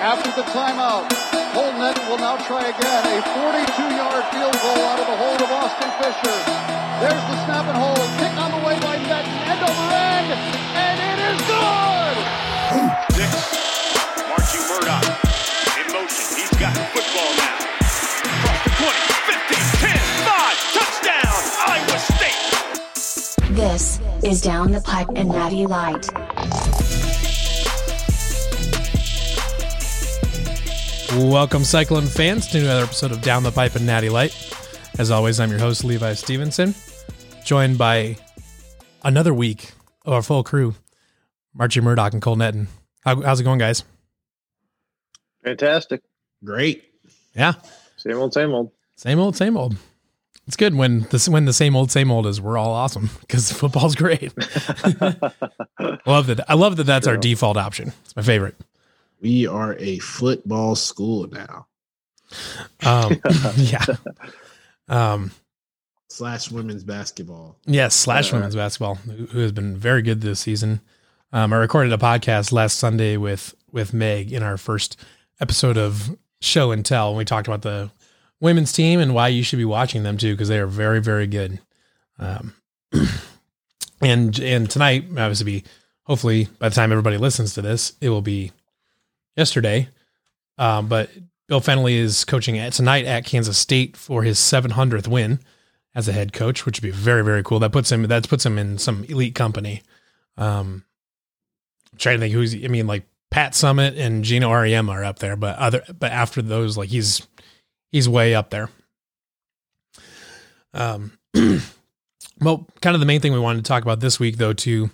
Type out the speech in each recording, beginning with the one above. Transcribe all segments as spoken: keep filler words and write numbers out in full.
After the timeout, Cole Netten will now try again. A forty-two-yard field goal out of the hold of Austin Fisher. There's the snap and hold. Kick on the way by Netten. End over end. And it is good! Six. Marchie Murdoch in motion. He's got the football now. Across the twenty, fifteen, ten, five. Touchdown, Iowa State! This is Down the Pipe and Natty Light. Welcome, Cyclone fans, to another episode of Down the Pipe and Natty Light. As always, I'm your host, Levi Stevenson, joined by another week of our full crew, Marchie Murdoch and Cole Netten. How, how's it going, guys? Fantastic. Great. Yeah. Same old, same old. Same old, same old. It's good when this when the same old, same old is we're all awesome because football's great. Love that. I love that that's our default option. It's my favorite. We are a football school now. Um, yeah. Um, slash women's basketball. Yes, slash uh, women's basketball, who has been very good this season. Um, I recorded a podcast last Sunday with with Meg in our first episode of Show and Tell. And we talked about the women's team and why you should be watching them too, because they are very, very good. Um, and and tonight, obviously, be hopefully by the time everybody listens to this, it will be yesterday. Um, but Bill Fennelly is coaching at tonight at Kansas State for his seven hundredth win as a head coach, which would be very, very cool. That puts him that puts him in some elite company. Um, I'm trying to think who's. I mean, like Pat Summitt and Gino R E M are up there, but other but after those, like he's he's way up there. Um, well, kind of the main thing we wanted to talk about this week, though, too,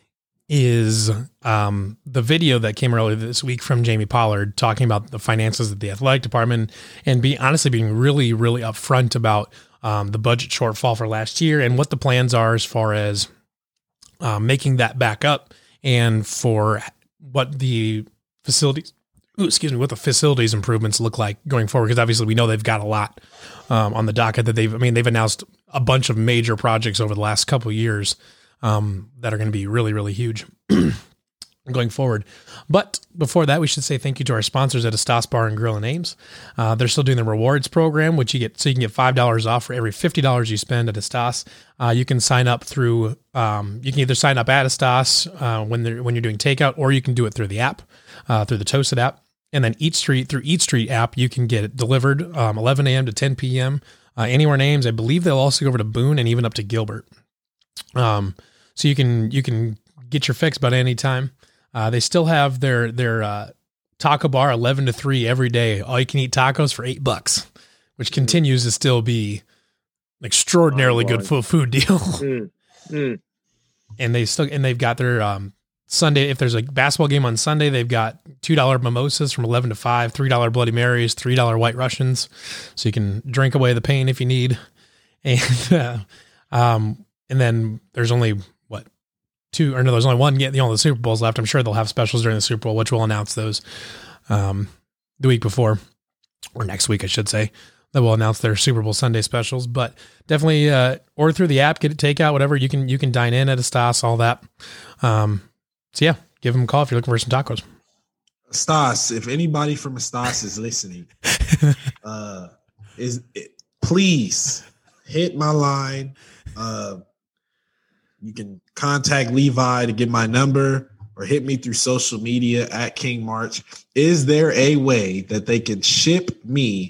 is um, the video that came earlier this week from Jamie Pollard talking about the finances of the athletic department and be honestly being really, really upfront about um, the budget shortfall for last year and what the plans are as far as um, making that back up and for what the facilities, ooh, excuse me, what the facilities improvements look like going forward. Because obviously we know they've got a lot um, on the docket that they've, I mean, they've announced a bunch of major projects over the last couple of years Um, that are going to be really, really huge going forward. But before that, we should say thank you to our sponsors at Estas Bar and Grill and Ames. Uh, they're still doing the rewards program, which you get, so you can get five dollars off for every fifty dollars you spend at Estas. Uh, you can sign up through, um, you can either sign up at Estas uh, when they're, when you're doing takeout, or you can do it through the app, uh, through the Toasted app. And then Eat Street, through Eat Street app, you can get it delivered um, eleven a.m. to ten p.m. Uh, anywhere in Ames. I believe they'll also go over to Boone and even up to Gilbert. Um, so you can, you can get your fix about any time. Uh, they still have their, their, uh, taco bar eleven to three every day. All you can eat tacos for eight bucks, which continues to still be an extraordinarily oh, good food deal. Mm, mm. And they still, and they've got their, um, Sunday. If there's a basketball game on Sunday, they've got two dollar mimosas from eleven to five, three dollar Bloody Marys, three dollar White Russians. So you can drink away the pain if you need. And, uh, um, and then there's only what two or no, there's only one, you know, the Super Bowl's left. I'm sure they'll have specials during the Super Bowl, which will announce those, um, the week before or next week, I should say, that will announce their Super Bowl Sunday specials, but definitely, uh, order through the app, get it takeout, whatever you can, you can dine in at Estas, all that. Um, so yeah, give them a call if you're looking for some tacos. Estas, if anybody from Estas is listening, uh, is it, please hit my line. Uh, You can contact Levi to get my number or hit me through social media at King March. Is there a way that they can ship me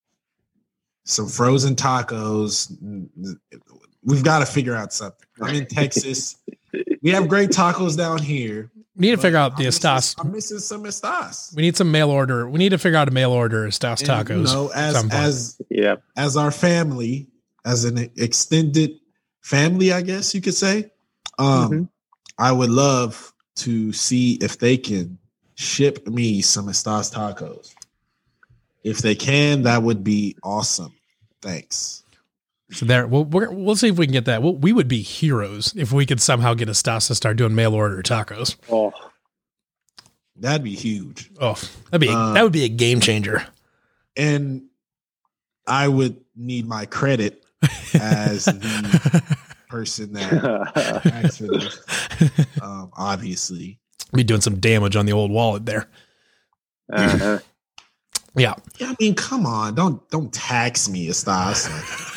some frozen tacos? We've got to figure out something. I'm in Texas. We have great tacos down here. We need to figure out the I'm Estas. Missing, I'm missing some Estas. We need some mail order. We need to figure out a mail order Estas And, tacos. you know, as as yeah, as our family, as an extended family, I guess you could say. Um, mm-hmm. I would love to see if they can ship me some Estas tacos. If they can, that would be awesome. Thanks. So there, we'll we're, we'll see if we can get that. We'll, we would be heroes if we could somehow get Estas to start doing mail order tacos. Oh, that'd be huge. Oh, that'd be Um, that would be a game changer. And I would need my credit as the person that asked for this. Um, obviously, Be doing some damage on the old wallet there. Uh-huh. Yeah. Yeah, I mean, come on, don't don't tax me, Estas.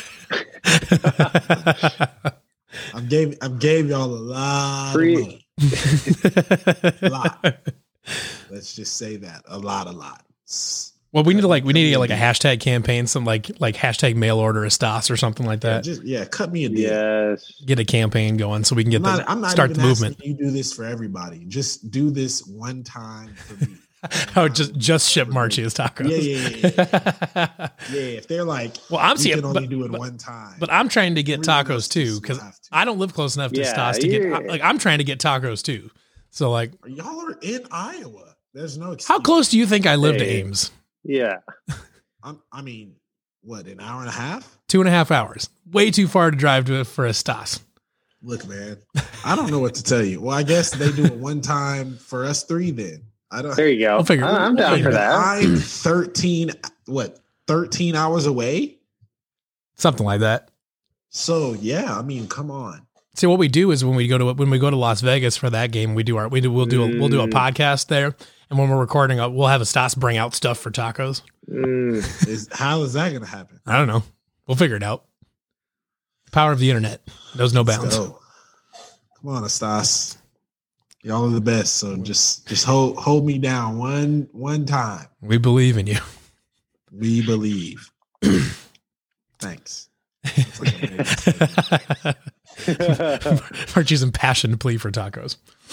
I gave I gave y'all a lot Free. of money. A lot. Let's just say that a lot, a lot. Well, we need to like we need to get like a hashtag campaign, some like like hashtag mail order Estas or something like Yeah, that. just yeah, cut me a deal. Yes. Get a campaign going so we can get I'm not, the I'm not start even the movement. asking you do this for everybody. Just do this one time for me. Oh, just just ship Marchie's tacos. Yeah, yeah, yeah, yeah. Yeah, if they're like, Well, I'm we seeing, can only but, do it but, one time. but I'm trying to get Everyone tacos else too just because will have to. I don't live close enough to Yeah, Estas to get. yeah. Like, I'm trying to get tacos too. So, like, Y'all are in Iowa. There's no excuse. how close do you think I live to Hey. Ames? Yeah. I'm, I mean, what, an hour and a half? Two and a half hours. Way too far to drive to for Estas. Look, man, I don't know what to tell you. Well, I guess they do it one time for us three then. I don't. There you go. We'll figure- I- I'm we'll down figure for it that. I'm thirteen, what, thirteen hours away? Something like that. So, yeah, I mean, come on. See, what we do is when we go to when we go to Las Vegas for that game, we do our we do we'll do a, we'll do a Mm. podcast there, and when we're recording, uh, we'll have Estas bring out stuff for tacos. Mm. Is How is that going to happen? I don't know. We'll figure it out. Power of the internet knows no bounds. So, come on, Estas. Y'all are the best. So just just hold hold me down one one time. We believe in you. We believe. Thanks. That's like a big- Archie's impassioned plea for tacos.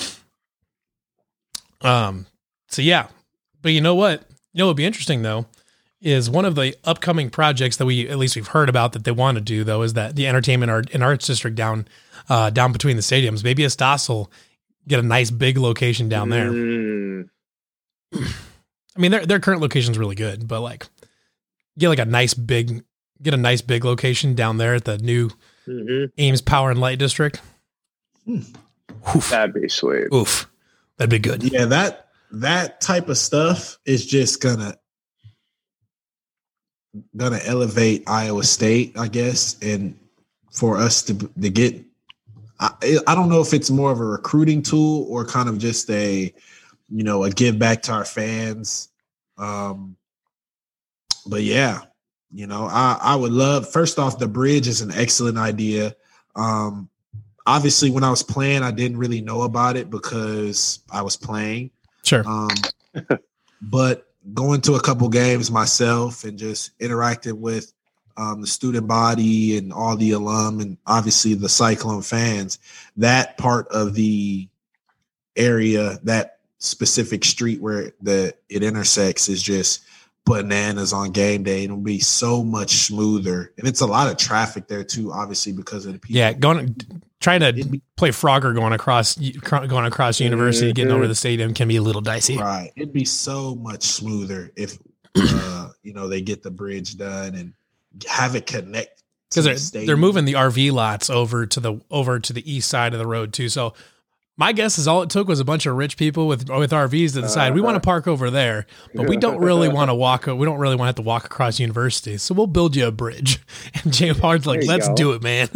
Um. So yeah, but you know what? You know what would be interesting though is one of the upcoming projects that we at least we've heard about that they want to do though is that the entertainment art and arts district down uh, down between the stadiums. Maybe Estas will get a nice big location down there. Mm. I mean, their their current location is really good, but like get like a nice big get a nice big location down there at the new Mhm. Ames Power and Light District. Oof. That'd be sweet. Oof. That'd be good. Yeah, that that type of stuff is just gonna gonna elevate Iowa State, I guess, and for us to to get. I, I don't know if it's more of a recruiting tool or kind of just a, you know, a give back to our fans. Um, but yeah, you know, I, I would love, first off, the bridge is an excellent idea. Um, obviously when I was playing, I didn't really know about it because I was playing. Sure. Um, but going to a couple games myself and just interacting with um, the student body and all the alum and obviously the Cyclone fans, that part of the area, that specific street where the it intersects is just bananas on game day. It'll be so much smoother. And it's a lot of traffic there too, obviously, because of the people. Yeah, going trying to It'd be- play Frogger going across going across University, getting over to the stadium can be a little dicey. Right. It'd be so much smoother if uh, you know, they get the bridge done and have it connect to Because the they're stadium. they're moving the R V lots over to the over to the east side of the road too. So my guess is all it took was a bunch of rich people with with R Vs to decide we want to park over there, but we don't really want to walk. We don't really want to have to walk across University. So we'll build you a bridge. And James Hard's like, There you let's go. do it, man.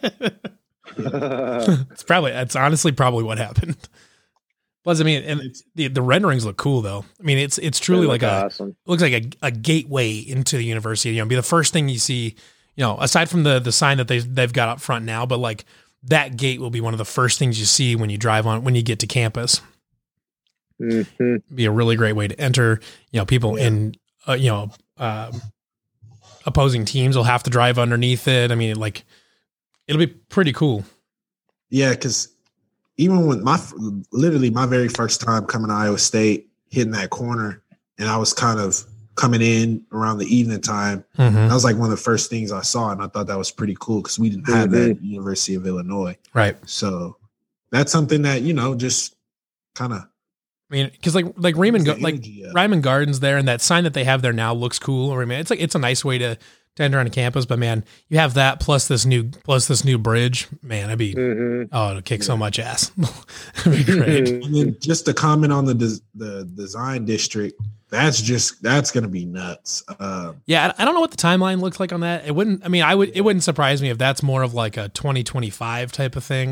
It's probably it's honestly probably what happened. Plus, I mean, and the the renderings look cool though. I mean, it's it's truly like a awesome. it looks like a, a gateway into the university. You know, be the first thing you see. You know, aside from the the sign that they they've got up front now, but like that gate will be one of the first things you see when you drive on when you get to campus. hmm Be a really great way to enter. You know, people Yeah. in uh, you know uh, opposing teams will have to drive underneath it. I mean, like it'll be pretty cool. Yeah, because even when my literally my very first time coming to Iowa State, hitting that corner, and I was kind of coming in around the evening time. Mm-hmm. That was like one of the first things I saw, and I thought that was pretty cool because we didn't have that at University of Illinois. Right. So that's something that, you know, just kind of I mean, because like like Raymond Ga- like Ryman Gardens there, and that sign that they have there now looks cool. I mean, it's like it's a nice way to, to enter on campus. But man, you have that plus this new plus this new bridge. Man, that'd be hmm oh, it'll kick so much ass. It'd be great. And then just to comment on the des- the design district, that's just that's gonna be nuts. Uh, Yeah, I I don't know what the timeline looks like on that. It wouldn't. I mean, I would. It wouldn't surprise me if that's more of like a twenty twenty-five type of thing.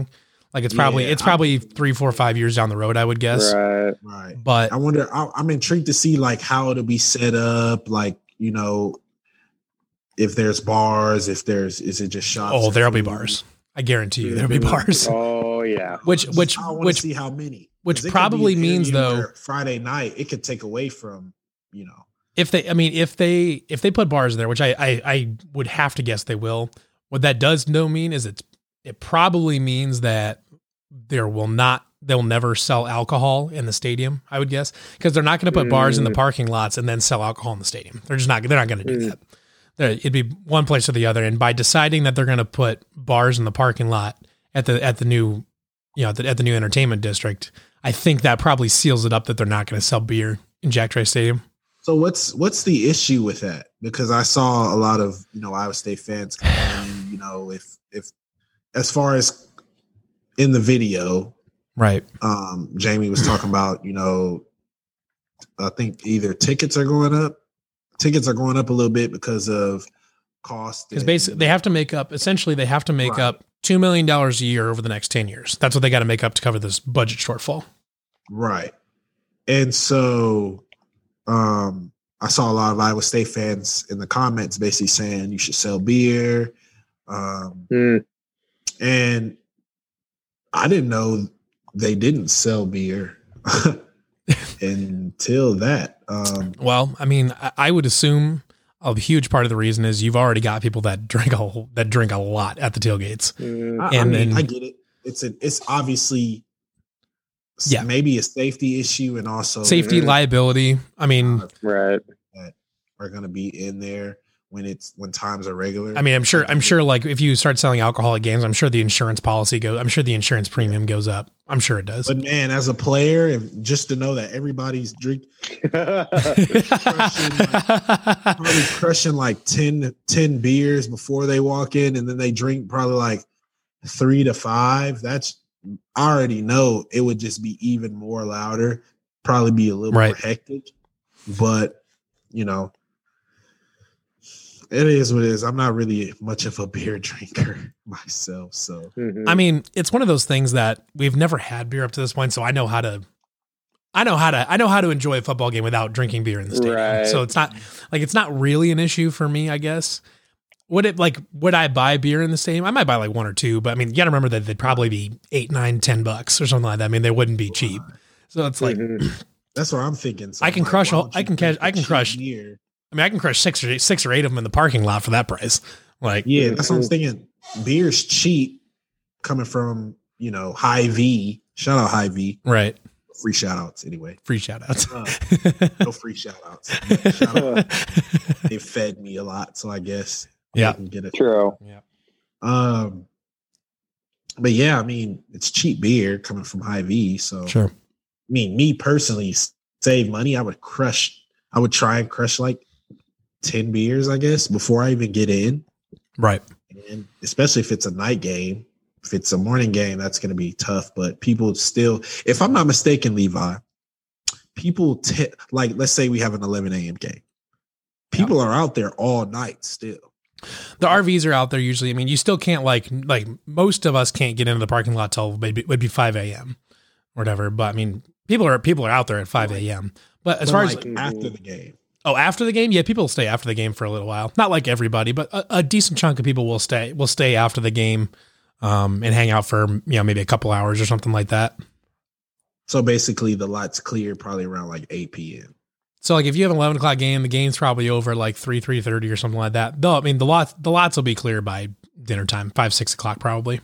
Like it's probably Yeah, it's probably three, four, five years down the road, I would guess. Right. Right. But I wonder. I, I'm intrigued to see like how it'll be set up. Like you know, if there's bars, if there's is it just shops? oh, and there'll be food? bars. I guarantee you, there'll be Mhm. bars. Oh yeah. Which which I want which to see how many. which 'Cause it could be probably an means, area though- where Friday night it could take away from you know. if they, I mean, if they if they put bars there, which I I, I would have to guess they will. What that does no mean is it's it probably means that there will not they'll never sell alcohol in the stadium. I would guess because they're not going to put bars in the Mm. parking lots and then sell alcohol in the stadium. They're just not. They're not going to do Mm. that. There- It'd be one place or the other. And by deciding that they're going to put bars in the parking lot at the at the new, you know, at the, at the new entertainment district, I think that probably seals it up that they're not going to sell beer in Jack Trice Stadium. So what's what's the issue with that? Because I saw a lot of you know Iowa State fans complaining, you know, if if as far as in the video, Right. um, Jamie was talking about, you know, I think either tickets are going up, tickets are going up a little bit because of cost. Because and, basically you they know, have to make up, essentially they have to make Right. up two million dollars a year over the next ten years. That's what they got to make up to cover this budget shortfall. right. And so um, I saw a lot of Iowa State fans in the comments basically saying you should sell beer. Um, Mm. and I didn't know they didn't sell beer until that. Um, Well, I mean, I, I would assume a huge part of the reason is you've already got people that drink a whole, that drink a lot at the tailgates. Mm. I, I And mean, then- I get it. It's a, it's obviously, s- Yeah. maybe a safety issue, and also Safety, Mhm. liability. I mean, Right. are going to be in there when it's when times are regular. I mean, I'm sure, I'm sure like if you start selling alcohol at games, I'm sure the insurance policy goes, I'm sure the insurance premium goes up. I'm sure it does. But man, as a player, if, just to know that everybody's drink probably crushing like ten, ten beers before they walk in, and then they drink probably like three to five. That's I already know it would just be even more louder, probably be a little more Right. hectic. But you know, it is what it is. I'm not really much of a beer drinker myself, so Mhm. I mean, it's one of those things that we've never had beer up to this point, so I know how to, I know how to, I know how to enjoy a football game without drinking beer in the stadium. Right. So it's not like it's not really an issue for me, I guess. Would it like would I buy beer in the stadium? I might buy like one or two, but I mean, you got to remember that they'd probably be eight, nine, ten bucks or something like that. I mean, they wouldn't be cheap. So it's like, Mhm. that's what I'm thinking. So I I'm can like, crush why all- don't I you can drink catch- I the can cheap crush- beer? I mean, I can crush six or eight, six or eight of them in the parking lot for that price. Like, Yeah, that's what I'm thinking. Beer's cheap coming from, you know, High V. Shout out High V. right. Free shout outs anyway. Free shout outs. Uh, no free shout outs. Shout out. They fed me a lot, so I guess Yeah. I can get it. True. Um but yeah, I mean, it's cheap beer coming from High V. So Sure. I mean, me personally, s- save money. I would crush, I would try and crush like ten beers, I guess, before I even get in. Right. And especially if it's a night game. If it's a morning game, that's going to be tough. But people still, if I'm not mistaken, Levi, people t- like, let's say we have an eleven a.m. game. People are out there all night still. The R Vs are out there usually. I mean, you still can't like like most of us can't get into the parking lot till maybe it would be five a.m. or whatever. But I mean, people are people are out there at five a.m. But as But far like as after the game. oh, after the game, yeah, people will stay after the game for a little while. Not like everybody, but a, a decent chunk of people will stay will stay after the game um, and hang out for you know maybe a couple hours or something like that. So basically, the lot's clear probably around like eight p.m. So like if you have an eleven o'clock game, the game's probably over at like three three thirty or something like that. Though I mean the lots the lots will be clear by dinner time, five six o'clock probably.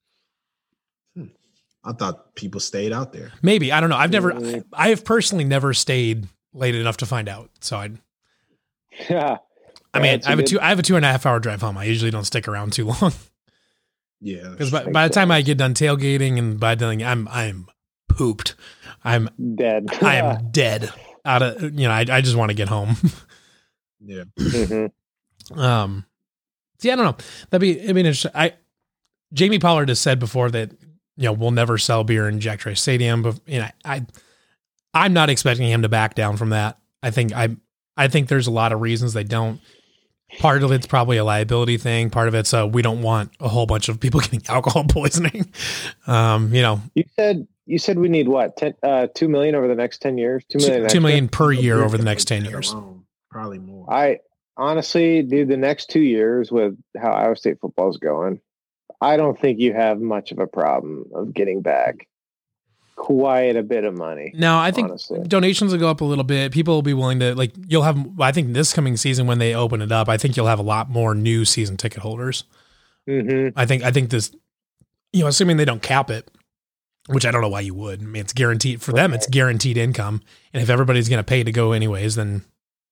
I thought people stayed out there. Maybe I don't know. I've never Mm. I have personally never stayed late enough to find out. So I Yeah. I mean That's I have a good- two I have a two and a half hour drive home. I usually don't stick around too long Yeah. because by, Makes by the time I sense. get done tailgating and by then I'm I'm pooped. I'm Dead. I am dead out of you know I I just want to get home. Yeah. Mhm. Um, see, I don't know. That'd be, I mean, interesting. I, Jamie Pollard has said before that, you know, we'll never sell beer in Jack Trice Stadium, but you know, I, I'm not expecting him to back down from that. I think I, I think there's a lot of reasons they don't. Part of it's probably a liability thing. Part of it's uh, we don't want a whole bunch of people getting alcohol poisoning. Um, you know, You said you said we need what? ten, uh, two million over the next ten years. Two million. two, next two million year? per year over the next ten years. Alone, probably more. I honestly, dude, the next two years with how Iowa State football is going, I don't think you have much of a problem of getting back quite a bit of money. No, I think honestly. donations will go up a little bit. People will be willing to, like, you'll have, I think this coming season when they open it up, I think you'll have a lot more new season ticket holders. Mm-hmm. I think, I think this, you know, assuming they don't cap it, which I don't know why you would. I mean, it's guaranteed for them. It's guaranteed income. And if everybody's going to pay to go anyways, then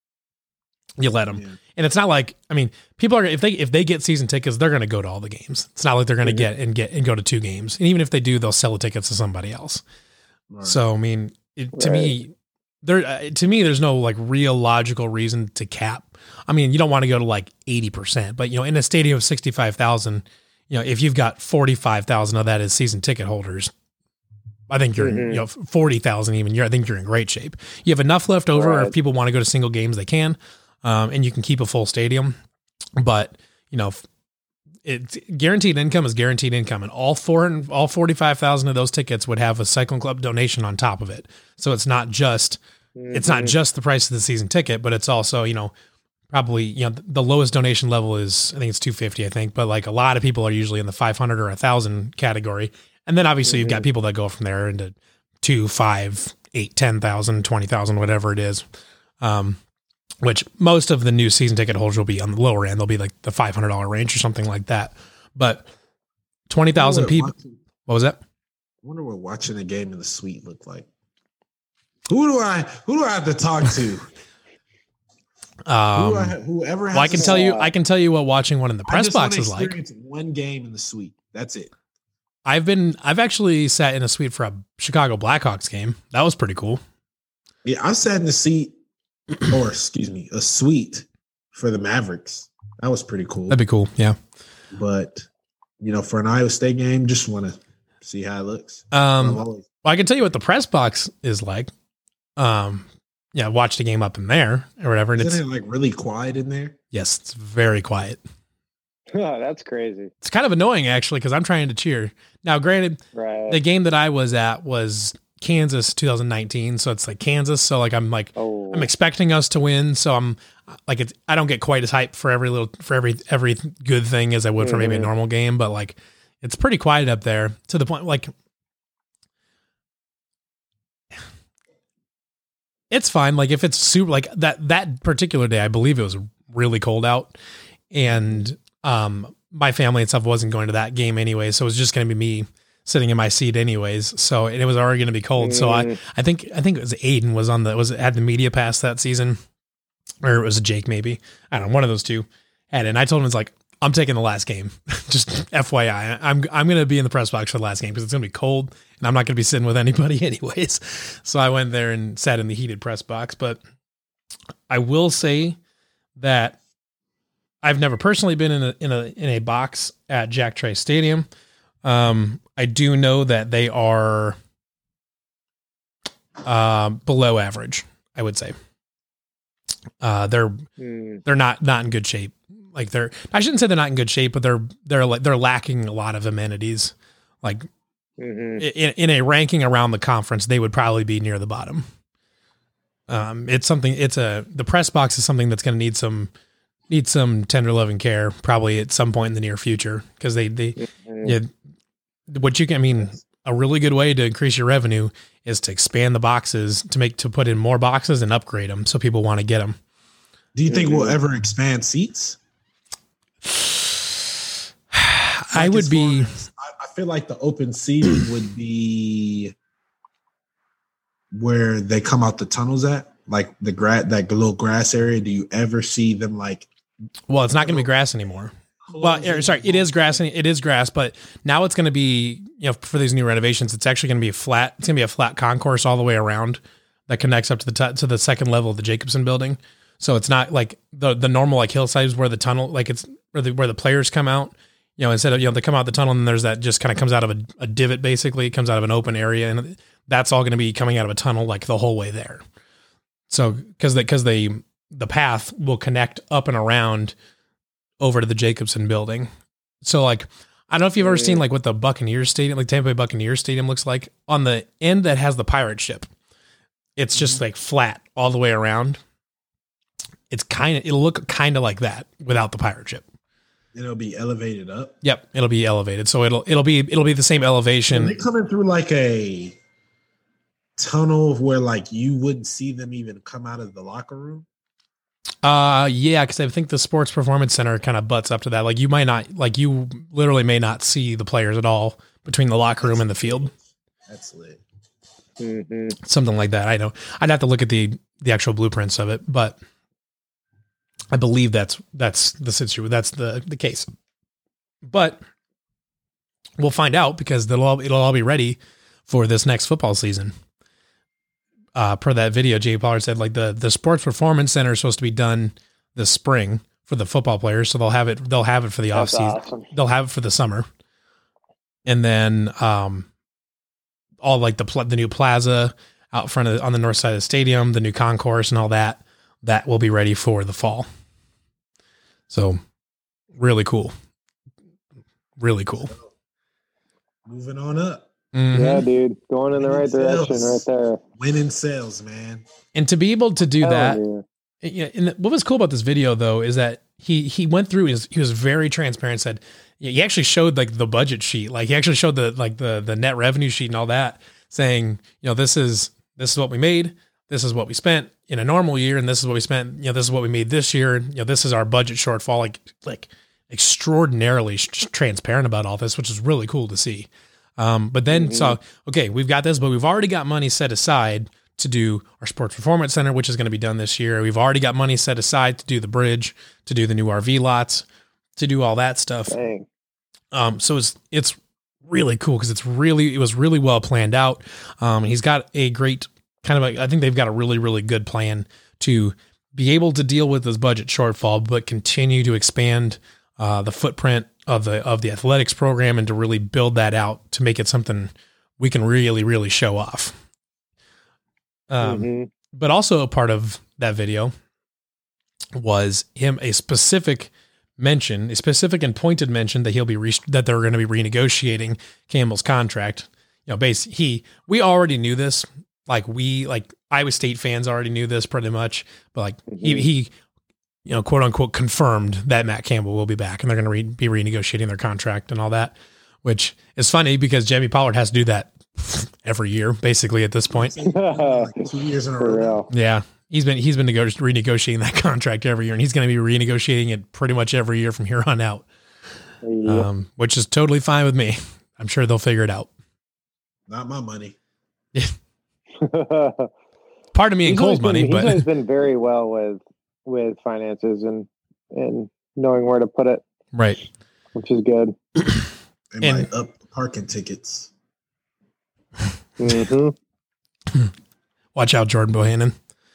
you let them. Yeah. And it's not like, I mean, people are, if they, if they get season tickets, they're going to go to all the games. It's not like they're going to Mhm. get and get and go to two games. And even if they do, they'll sell the tickets to somebody else. Right. So, I mean, it, to Right. me, there, uh, to me, there's no like real logical reason to cap. I mean, you don't want to go to like eighty percent, but you know, in a stadium of sixty-five thousand, you know, if you've got forty-five thousand of that as season ticket holders, I think you're, Mhm. you know, forty thousand even, you're, I think you're in great shape. You have enough left over. Right. If people want to go to single games, they can. Um, and you can keep a full stadium, but you know, it's guaranteed income is guaranteed income, and all four, all forty-five thousand of those tickets would have a Cyclone Club donation on top of it. So it's not just, it's not Mhm. just the price of the season ticket, but it's also, you know, probably, you know, the lowest donation level is, I think it's two fifty, I think, but like a lot of people are usually in the five hundred or a thousand category. And then obviously you've got people that go from there into two, five, eight, ten thousand, twenty thousand, whatever it is. Um, which most of the new season ticket holders will be on the lower end. They'll be like the five hundred dollars range or something like that. But twenty thousand people, Watching- what was that? I wonder what watching a game in the suite looked like. Who do I who do I have to talk to? who do Um, I, whoever has well, I can to- tell you, I can tell you what watching one in the I press just box wanna is like. experience One game in the suite. That's it. I've been, I've actually sat in a suite for a Chicago Blackhawks game. That was pretty cool. Yeah, I sat in the seat, or excuse me, a suite for the Mavericks. That was pretty cool. That'd be cool. Yeah. But you know, for an Iowa State game, just want to see how it looks. Um, I've well, always- I can tell you what the press box is like. Um, yeah, watch the game up in there or whatever. And it's, Isn't it like really quiet in there? yes, it's very quiet. Oh, that's crazy. It's kind of annoying actually, because I'm trying to cheer. Now, granted, Right. the game that I was at was Kansas twenty nineteen. So it's like Kansas. So like, I'm like, oh, I'm expecting us to win. So I'm like, it's, I don't get quite as hyped for every little, for every, every good thing as I would for maybe a Mhm. normal game, but like, it's pretty quiet up there to the point, like, it's fine. Like if it's super, like that, that particular day, I believe it was really cold out, and, um, my family and stuff wasn't going to that game anyway. So it was just going to be me sitting in my seat anyways. So, and it was already going to be cold. So I, Mm. I think, I think it was Aiden was on the, was had the media pass that season, or it was Jake maybe. I don't know. One of those two had it. And I told him, it's like, I'm taking the last game. Just F Y I. I'm, I'm going to be in the press box for the last game because it's going to be cold and I'm not going to be sitting with anybody anyways. So I went there and sat in the heated press box. But I will say that I've never personally been in a, in a, in a box at Jack Trice Stadium. Um, I do know that they are, uh, below average, I would say. Uh, they're, mm, they're not, not in good shape. Like they're, I shouldn't say they're not in good shape, but they're, they're like, they're lacking a lot of amenities. Like mhm. in, in a ranking around the conference, they would probably be near the bottom. Um, it's something, it's a, the press box is something that's going to need some, need some tender loving care probably at some point in the near future. Cause they, they, Mhm. yeah, what you can, I mean, a really good way to increase your revenue is to expand the boxes to make, to put in more boxes and upgrade them. So people want to get them. Do you think Mhm. we'll ever expand seats? I Like, would as be, far as- I, I feel like the open seating would be where they come out the tunnels at, like the grass, that little grass area. Do you ever see them like? well, it's not going to be grass anymore. Well, er, sorry, it is grass. It is grass, but now it's going to be, you know, for these new renovations, it's actually going to be a flat. It's going to be a flat concourse all the way around that connects up to the t- to the second level of the Jacobson building. So it's not like the the normal like hillsides where the tunnel, like it's where the where the players come out. You know, instead of, you know, they come out the tunnel and there's that just kind of comes out of a, a divot. Basically, it comes out of an open area, and that's all going to be coming out of a tunnel like the whole way there. So because they because they the path will connect up and around over to the Jacobson building. So like, I don't know if you've ever seen like what the Buccaneers Stadium, like Tampa Bay Buccaneers Stadium looks like. On the end that has the pirate ship, it's just like flat all the way around. It's kind of, it'll look kind of like that without the pirate ship. It'll be elevated up. Yep, it'll be elevated. So it'll it'll be it'll be the same elevation. Are they coming through like a tunnel where like you wouldn't see them even come out of the locker room? Uh yeah, because I think the Sports Performance Center kind of butts up to that. Like you might not, like you literally may not see the players at all between the locker room and the field. That's lit. Mm-hmm. Something like that. I know. I'd have to look at the the actual blueprints of it, but I believe that's that's the situation. That's the the case. But we'll find out because they'll all, it'll all be ready for this next football season. Uh, per that video, Jay Pollard said like the, the Sports Performance Center is supposed to be done this spring for the football players. So they'll have it, they'll have it for the off season. Awesome. They'll have it for the summer. And then, um, all like the, pl- the new plaza out front of the, on the north side of the stadium, the new concourse and all that, that will be ready for the fall. So really cool. Really cool. Moving on up. Mm-hmm. Yeah, dude, going in the Winning right direction sales. right there. Winning sales, man. And to be able to do Hell that, yeah. yeah. And what was cool about this video though is that he he went through his he was very transparent. Said he actually showed like the budget sheet, like he actually showed the like the the net revenue sheet and all that, saying you know this is this is what we made, this is what we spent in a normal year, and this is what we spent. You know this is what we made this year. You know this is our budget shortfall. Like like extraordinarily transparent about all this, which is really cool to see. Um, but then, mm-hmm. so, okay, we've got this, but we've already got money set aside to do our Sports Performance Center, which is going to be done this year. We've already got money set aside to do the bridge, to do the new R V lots, to do all that stuff. Dang. Um, so it's, it's really cool because it's really, it was really well planned out. Um, he's got a great kind of, a, I think they've got a really, really good plan to be able to deal with this budget shortfall, but continue to expand uh, the footprint of the of the athletics program and to really build that out to make it something we can really, really show off. Um, mm-hmm. But also a part of that video was him a specific mention, a specific and pointed mention that he'll be re- that they're going to be renegotiating Campbell's contract. You know, base he we already knew this, like we like Iowa State fans already knew this pretty much, but like mm-hmm. he he. you know, quote unquote, confirmed that Matt Campbell will be back and they're going to re- be renegotiating their contract and all that, which is funny because Jamie Pollard has to do that every year, basically at this point. Like two years in a row. Yeah. He's been, he's been nego- renegotiating that contract every year and he's going to be renegotiating it pretty much every year from here on out. Yeah. Um, which is totally fine with me. I'm sure they'll figure it out. Not my money. Part of me and Cole's been, money, he's but always been very well with, with finances and and knowing where to put it, right, which is good. They And- might up parking tickets. Mm-hmm. watch out, Jordan Bohannon.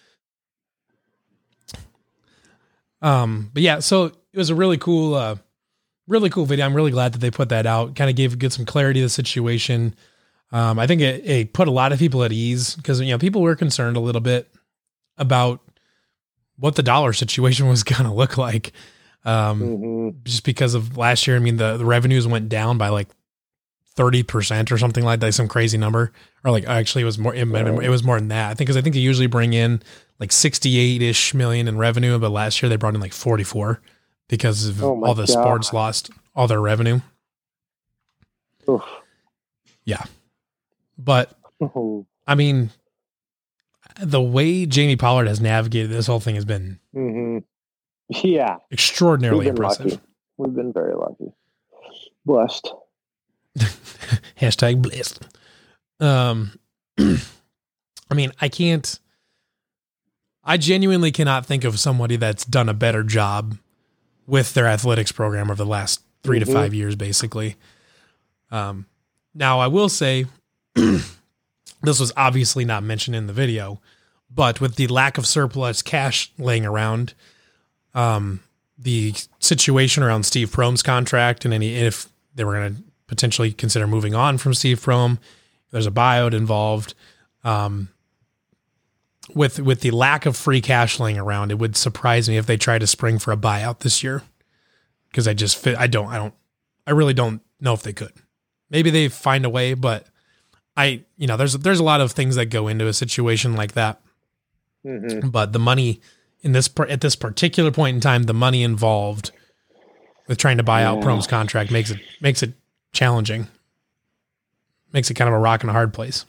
Um, but yeah, so it was a really cool, uh, really cool video. I'm really glad that they put that out. Kind of gave get some clarity to the situation. Um, I think it, it put a lot of people at ease because you know people were concerned a little bit about what the dollar situation was going to look like. Um, Mm-hmm. just because of last year. I mean, the, the revenues went down by like thirty percent or something like that, some crazy number, or like actually it was more, it, it was more than that. I think, cause I think they usually bring in like sixty-eight ish million in revenue, but last year they brought in like forty-four because of Oh my all the God. sports lost all their revenue. Oof. Yeah. But Mm-hmm. I mean, the way Jamie Pollard has navigated this whole thing has been Yeah, extraordinarily we've been impressive. lucky. We've been very lucky, blessed. Hashtag blessed. Um, I mean, I can't, I genuinely cannot think of somebody that's done a better job with their athletics program over the last three Mm-hmm. to five years, basically. Um, now I will say this was obviously not mentioned in the video, but with the lack of surplus cash laying around, um, the situation around Steve Prohm's contract and any, if they were going to potentially consider moving on from Steve Prohm, there's a buyout involved. Um, with, with the lack of free cash laying around, it would surprise me if they tried to spring for a buyout this year. because I just fit. I don't. I don't. I really don't know if they could. Maybe they find a way, but I, you know, there's there's a lot of things that go into a situation like that. Mm-hmm. But the money in this at this particular point in time, the money involved with trying to buy yeah. out Prohm's contract makes it makes it challenging. Makes it kind of a rock and a hard place.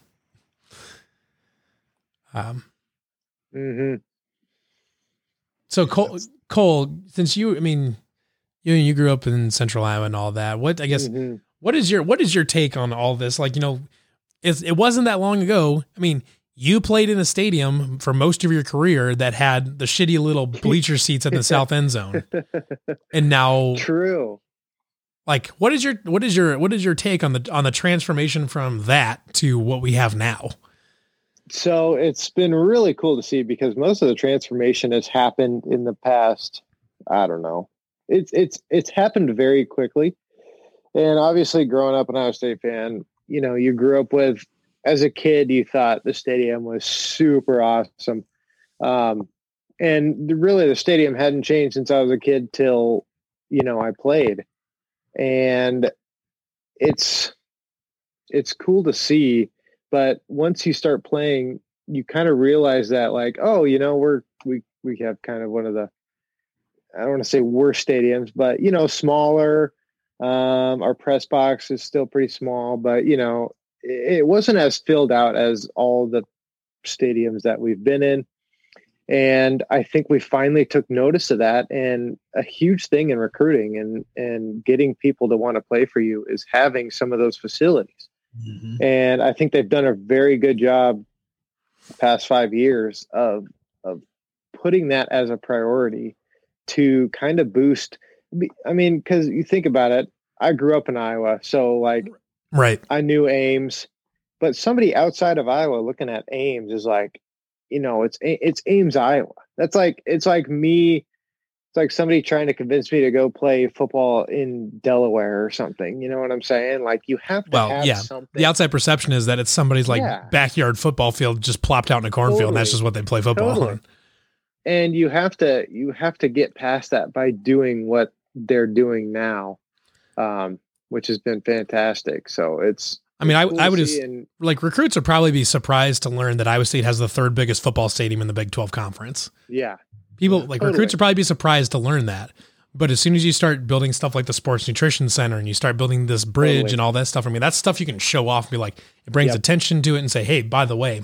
Um. Mm-hmm. So Cole, Cole, since you, I mean, you you grew up in Central Iowa and all that. What I guess, mm-hmm. what is your what is your take on all this? Like, you know, it's, it wasn't that long ago. I mean, you played in a stadium for most of your career that had the shitty little bleacher seats in the south end zone, and now true. Like, what is your what is your what is your take on the on the transformation from that to what we have now? So it's been really cool to see because most of the transformation has happened in the past. I don't know. It's it's it's happened very quickly, and obviously, growing up an Iowa State fan, you know, you grew up with as a kid, you thought the stadium was super awesome, um, and really the stadium hadn't changed since I was a kid till you know I played, and it's it's cool to see. But once you start playing, you kind of realize that, like, oh, you know, we're we we have kind of one of the, I don't want to say worst stadiums, but you know, smaller. Um, our press box is still pretty small, but you know, it, it wasn't as filled out as all the stadiums that we've been in. And I think we finally took notice of that. And a huge thing in recruiting and and getting people to want to play for you is having some of those facilities. Mm-hmm. And I think they've done a very good job the past five years of of putting that as a priority to kind of boost. I mean, because you think about it, I grew up in Iowa, so like, right, I knew Ames, but somebody outside of Iowa looking at Ames is like, you know, it's it's Ames, Iowa. That's like it's like me. It's like somebody trying to convince me to go play football in Delaware or something. You know what I'm saying? Like you have to well, have yeah. something. The outside perception is that it's somebody's like yeah. backyard football field just plopped out in a cornfield, totally. And that's just what they play football totally. on. And you have to you have to get past that by doing what they're doing now, um, which has been fantastic. So it's. I mean, I, cool I would just, and, like recruits would probably be surprised to learn that Iowa State has the third biggest football stadium in the Big twelve conference. Yeah. People like totally. Recruits would probably be surprised to learn that. But as soon as you start building stuff like the Sports Nutrition Center and you start building this bridge totally. and all that stuff, I mean, that's stuff you can show off and be like, it brings yep. attention to it and say, hey, by the way,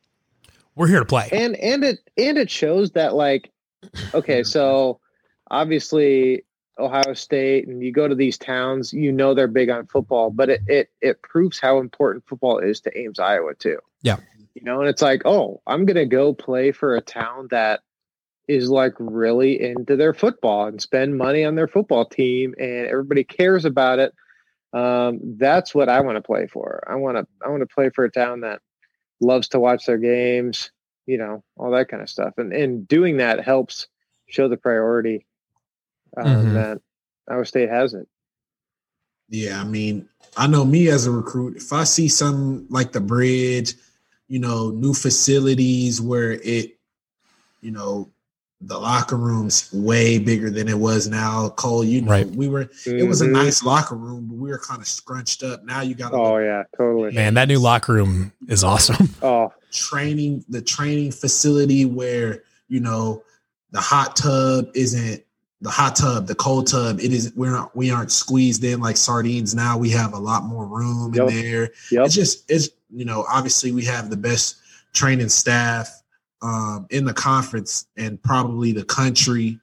we're here to play. And, and it, and it shows that like, okay, so obviously Ohio State and you go to these towns, you know, they're big on football, but it, it, it proves how important football is to Ames, Iowa too. Yeah. You know, and it's like, oh, I'm going to go play for a town that is like really into their football and spend money on their football team and everybody cares about it. Um, that's what I want to play for. I want to, I want to play for a town that loves to watch their games, you know, all that kind of stuff. And, and doing that helps show the priority um, mm-hmm. that Iowa State has it. Yeah. I mean, I know me as a recruit, if I see something like the bridge, you know, new facilities where it, you know, the locker room's way bigger than it was now. Cole, you know, right. we were, mm-hmm. it was a nice locker room, but we were kind of scrunched up. Now you got, oh yeah, totally. Man, that new locker room is awesome. Oh, training, the training facility where, you know, the hot tub isn't the hot tub, the cold tub. It is, we're not, we aren't squeezed in like sardines. Now we have a lot more room yep. in there. Yep. It's just, it's, you know, obviously we have the best training staff um, in the conference and probably the country,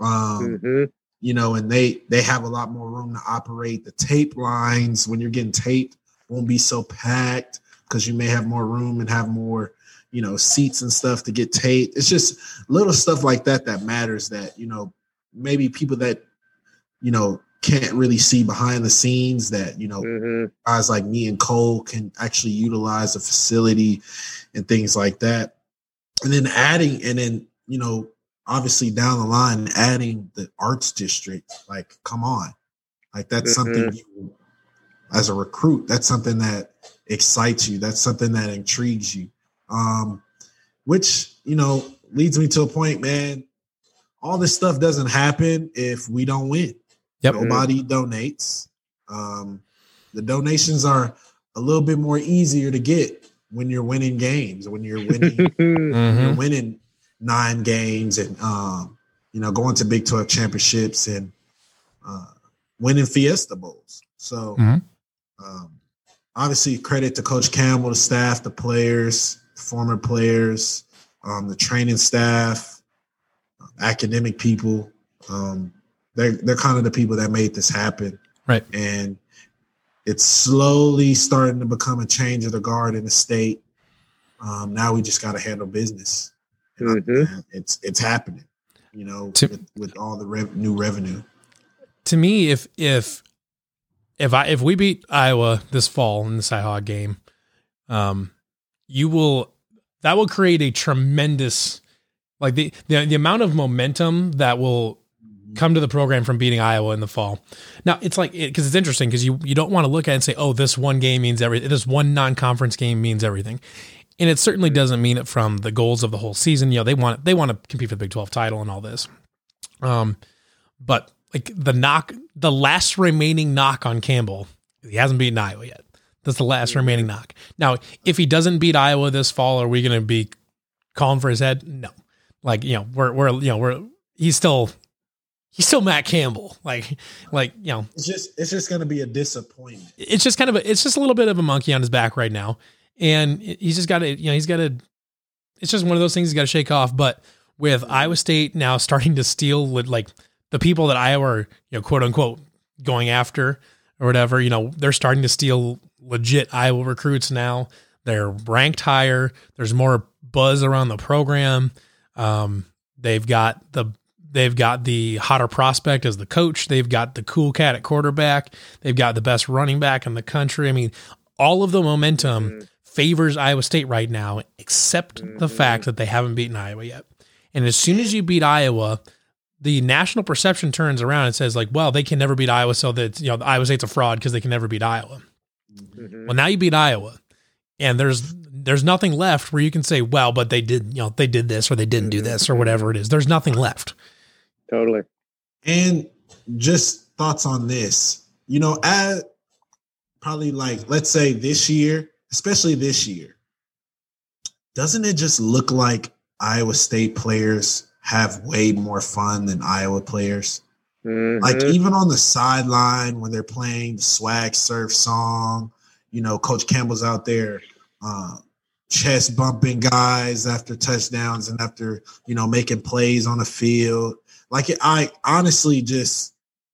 um, mm-hmm. you know, and they, they have a lot more room to operate. The tape lines, when you're getting taped, won't be so packed because you may have more room and have more, you know, seats and stuff to get taped. It's just little stuff like that that matters that, you know, maybe people that, you know, can't really see behind the scenes that, you know, mm-hmm. guys like me and Cole can actually utilize the facility and things like that. And then adding, and then, you know, obviously down the line, adding the arts district, like, come on. Like that's mm-hmm. something you, as a recruit, that's something that excites you. That's something that intrigues you. Um, which, you know, leads me to a point, man, all this stuff doesn't happen if we don't win. Yep. Nobody donates. Um, the donations are a little bit more easier to get when you're winning games, when you're winning, Mm-hmm. when you're winning nine games and, um, you know, going to Big twelve championships and uh, winning Fiesta Bowls. So Mhm. um, obviously credit to Coach Campbell, the staff, the players, the former players, um, the training staff, academic people. Um, they're, they're kind of the people that made this happen. Right. And it's slowly starting to become a change of the guard in the state. Um, now we just got to handle business. And Mhm. I, it's it's happening, you know, To- with, with all the rev- new revenue. To me, if if if I if we beat Iowa this fall in the Cyhawk game, um, you will that will create a tremendous like the the, the amount of momentum that will come to the program from beating Iowa in the fall. Now it's like, it, cause it's interesting cause you, you don't want to look at it and say, oh, this one game means everything. This one non-conference game means everything. And it certainly doesn't mean it from the goals of the whole season. You know, they want, they want to compete for the Big twelve title and all this. Um, but like the knock, the last remaining knock on Campbell, he hasn't beaten Iowa yet. That's the last remaining knock. Now, if he doesn't beat Iowa this fall, are we going to be calling for his head? No. Like, you know, we're, we're, you know, we're, he's still, He's still Matt Campbell. Like, like, you know, It's just it's just going to be a disappointment. it's just kind of a, it's just a little bit of a monkey on his back right now. And he's just got to, you know, he's got to, it's just one of those things he's got to shake off. But with Iowa State now starting to steal with like the people that Iowa are, you know, quote unquote, going after or whatever, you know, they're starting to steal legit Iowa recruits now. They're ranked higher. There's more buzz around the program. Um, they've got the, They've got the hotter prospect as the coach. They've got the cool cat at quarterback. They've got the best running back in the country. I mean, all of the momentum mm-hmm. favors Iowa State right now, except mm-hmm. the fact that they haven't beaten Iowa yet. And as soon as you beat Iowa, the national perception turns around and says like, well, they can never beat Iowa. So that, you know, Iowa State's a fraud because they can never beat Iowa. Mm-hmm. Well, now you beat Iowa and there's, there's nothing left where you can say, well, but they did, you know, they did this or they didn't do this or whatever it is. There's nothing left. Totally. And just thoughts on this, you know, at probably like, let's say this year, especially this year, doesn't it just look like Iowa State players have way more fun than Iowa players? Mm-hmm. Like even on the sideline when they're playing the swag surf song, you know, Coach Campbell's out there, uh, chest bumping guys after touchdowns and after, you know, making plays on the field. Like I honestly just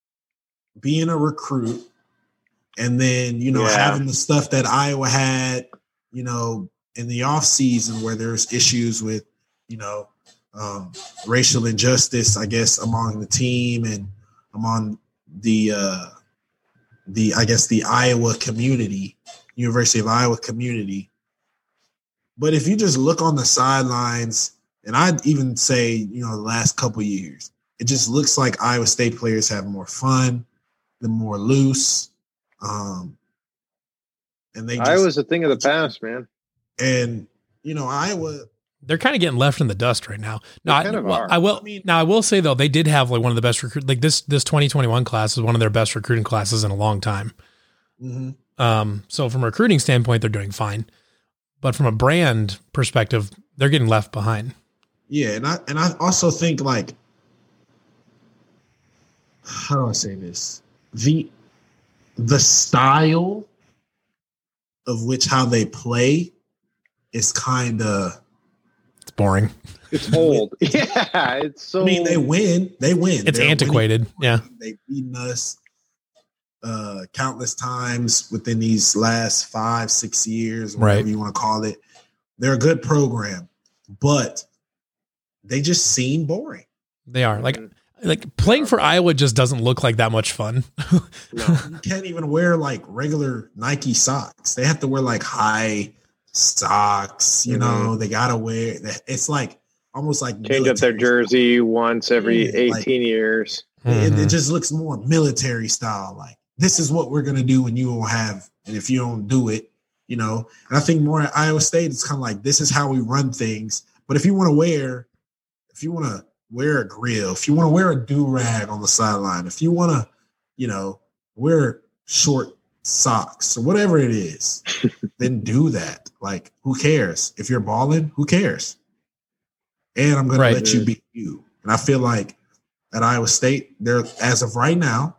being a recruit and then, you know, yeah. having the stuff that Iowa had, you know, in the off season where there's issues with, you know, um, racial injustice, I guess, among the team and among the, uh, the, I guess the Iowa community, University of Iowa community. But if you just look on the sidelines, and I'd even say, you know, the last couple of years, it just looks like Iowa State players have more fun, they're more loose. Um, and they just, Iowa's a thing of the past, man. And, you know, Iowa. They're kind of getting left in the dust right now. No, I, kind of well, are. I will. I mean, now, I will say, though, they did have like one of the best recruit. Like this, this twenty twenty-one class is one of their best recruiting classes in a long time. Mm-hmm. Um, so from a recruiting standpoint, they're doing fine. But from a brand perspective, they're getting left behind. Yeah, and I and I also think like, how do I say this? The the style of which how they play is kind of it's boring. It's old. Yeah, it's so. I mean, they win. They win. It's They're antiquated. Winning. Yeah, they've beaten us uh, countless times within these last five, six years, whatever right. you want to call it. They're a good program, but they just seem boring. They are like like playing for Iowa just doesn't look like that much fun. No, you can't even wear like regular Nike socks. They have to wear like high socks. You mm-hmm. know, they gotta wear. It's like almost like change up their jersey once every yeah, eighteen like, years. Mm-hmm. It, it just looks more military style. Like this is what we're gonna do, and you won't have. And if you don't do it, you know. And I think more at Iowa State, it's kind of like this is how we run things. But if you want to wear, if you want to wear a grill, if you want to wear a do-rag on the sideline, if you want to you know, wear short socks or whatever it is, then do that. Like, who cares? If you're balling, who cares? And I'm going right. to let you be you. And I feel like at Iowa State, they're, as of right now,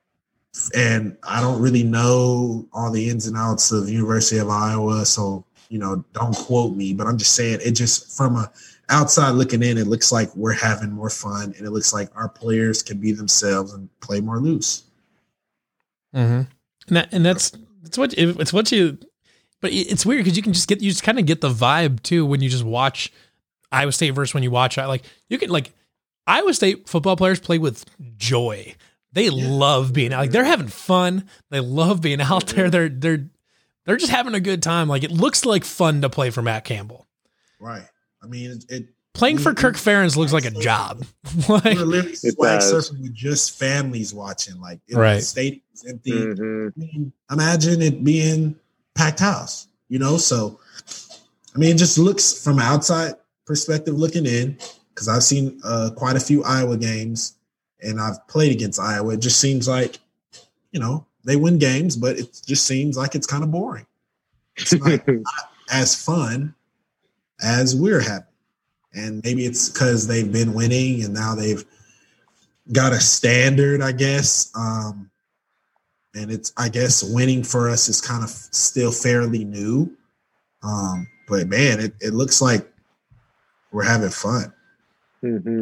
and I don't really know all the ins and outs of the University of Iowa, so, you know, don't quote me, but I'm just saying it just from a outside looking in, it looks like we're having more fun, and it looks like our players can be themselves and play more loose. Mm-hmm. And, that, and that's it's what it's what you, but it's weird because you can just get you just kind of get the vibe too when you just watch Iowa State versus when you watch like you can like Iowa State football players play with joy. They yeah. love being out. Like they're having fun. They love being out there. They're they're they're just having a good time. Like it looks like fun to play for Matt Campbell. Right. I mean, it, it playing for Kirk Ferentz looks like a job. Like, we're literally swag surfing with just families watching. Like, you know, right. the stadium's empty. Mm-hmm. I mean, imagine it being packed house. You know, so I mean, it just looks from an outside perspective looking in, because I've seen uh, quite a few Iowa games, and I've played against Iowa. It just seems like, you know, they win games, but it just seems like it's kind of boring. It's not, not as fun as we're having. And maybe it's because they've been winning and now they've got a standard, I guess. Um, and it's, I guess, winning for us is kind of still fairly new. Um, but, man, it, it looks like we're having fun. Mm-hmm.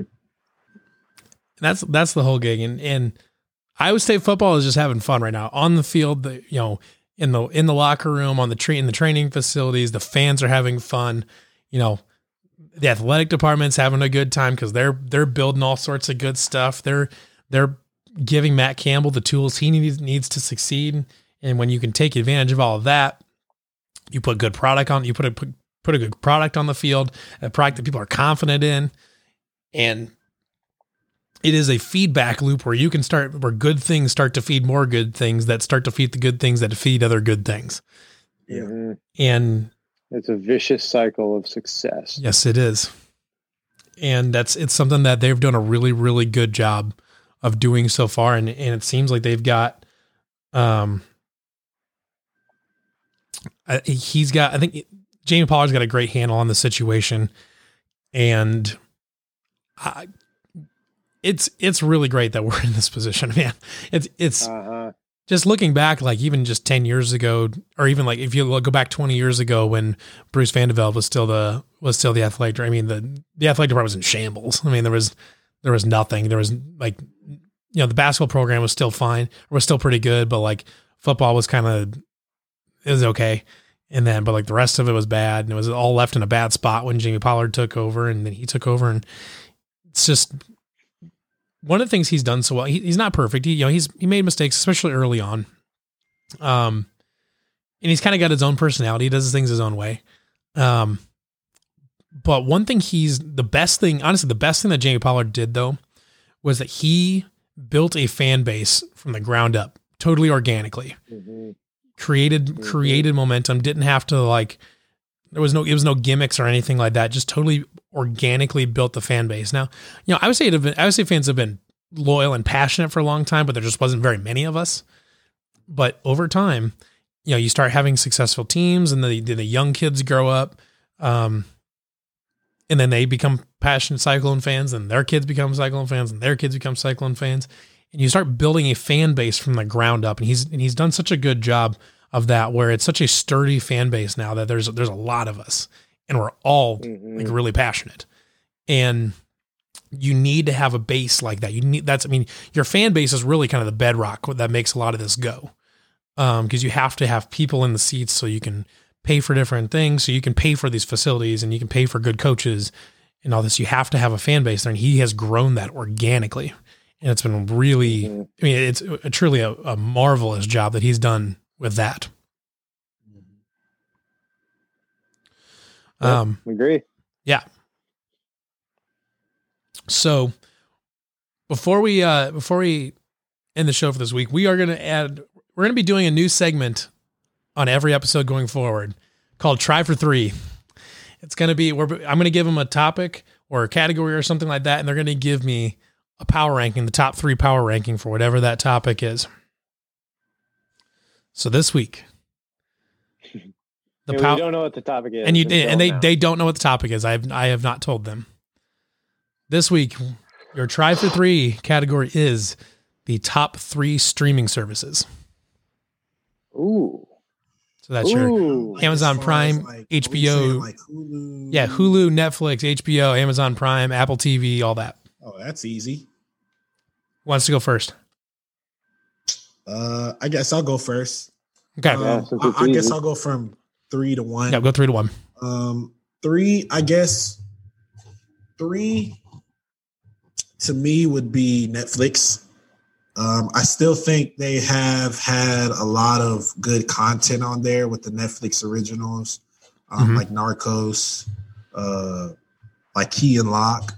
That's that's the whole gig. And, and Iowa State football is just having fun right now. On the field, the, you know, in the in the locker room, on the tra- in the training facilities, the fans are having fun. You know, the athletic department's having a good time because they're they're building all sorts of good stuff. They're they're giving Matt Campbell the tools he needs needs to succeed. And when you can take advantage of all of that, you put good product on. You put a put, put a good product on the field, a product that people are confident in, and it is a feedback loop where you can start where good things start to feed more good things that start to feed the good things that feed other good things. Yeah, and it's a vicious cycle of success. Yes, it is. And that's, it's something that they've done a really, really good job of doing so far. And, and it seems like they've got, um, I, he's got, I think Jamie Pollard's got a great handle on the situation, and I, it's, it's really great that we're in this position, man. It's, it's, uh-huh. Just looking back, like even just ten years ago, or even like if you look, go back twenty years ago when Bruce Vandeveld was still the was still the athletic. I mean, the the athletic department was in shambles. I mean, there was there was nothing. There was like, you know, the basketball program was still fine, or was still pretty good, but like football was kind of it was okay. And then, but like the rest of it was bad, and it was all left in a bad spot when Jamie Pollard took over, and then he took over, and it's just. One of the things he's done so well, he, he's not perfect. He, you know, he's, he made mistakes, especially early on. Um, and he's kind of got his own personality. He does things his own way. Um, but one thing he's the best thing, honestly, the best thing that Jamie Pollard did though, was that he built a fan base from the ground up, totally organically, mm-hmm. created, mm-hmm. created momentum. Didn't have to like, there was no, it was no gimmicks or anything like that. Just totally organically built the fan base. Now, you know, I would say, it, I would say fans have been loyal and passionate for a long time, but there just wasn't very many of us. But over time, you know, you start having successful teams, and the, the young kids grow up, um, and then they become passionate Cyclone fans, and their kids become Cyclone fans, and their kids become Cyclone fans. And you start building a fan base from the ground up. And he's, and he's done such a good job of that, where it's such a sturdy fan base now that there's, there's a lot of us, and we're all mm-hmm. like really passionate. And you need to have a base like that. You need, that's, I mean, your fan base is really kind of the bedrock that makes a lot of this go. Um, cause you have to have people in the seats so you can pay for different things. So you can pay for these facilities, and you can pay for good coaches and all this. You have to have a fan base there, and he has grown that organically. And it's been really, mm-hmm. I mean, it's a, truly a, a marvelous job that he's done with that. Yeah, um, agree. Yeah. So before we, uh, before we end the show for this week, we are going to add, we're going to be doing a new segment on every episode going forward called Try for Three. It's going to be, we're, I'm going to give them a topic or a category or something like that, and they're going to give me a power ranking, the top three power ranking for whatever that topic is. So this week, the And power, we don't know what the topic is. and you until and they now. they don't know what the topic is. I have I have not told them. This week, your try for three category is the top three streaming services. Ooh. So that's your Ooh. Like, Amazon as far as, Prime, like, H are we B O. saying, like Hulu. Yeah, Hulu, Netflix, H B O, Amazon Prime, Apple T V, all that. Oh, that's easy. Who wants to go first? Uh, I guess I'll go first. Okay. Um, Yeah, since I, it's I guess easy. I'll go from three to one. Yeah, go three to one. Um, three, I guess. Three to me would be Netflix. Um, I still think they have had a lot of good content on there with the Netflix originals, um, Mhm. like Narcos, uh, like Key and Lock.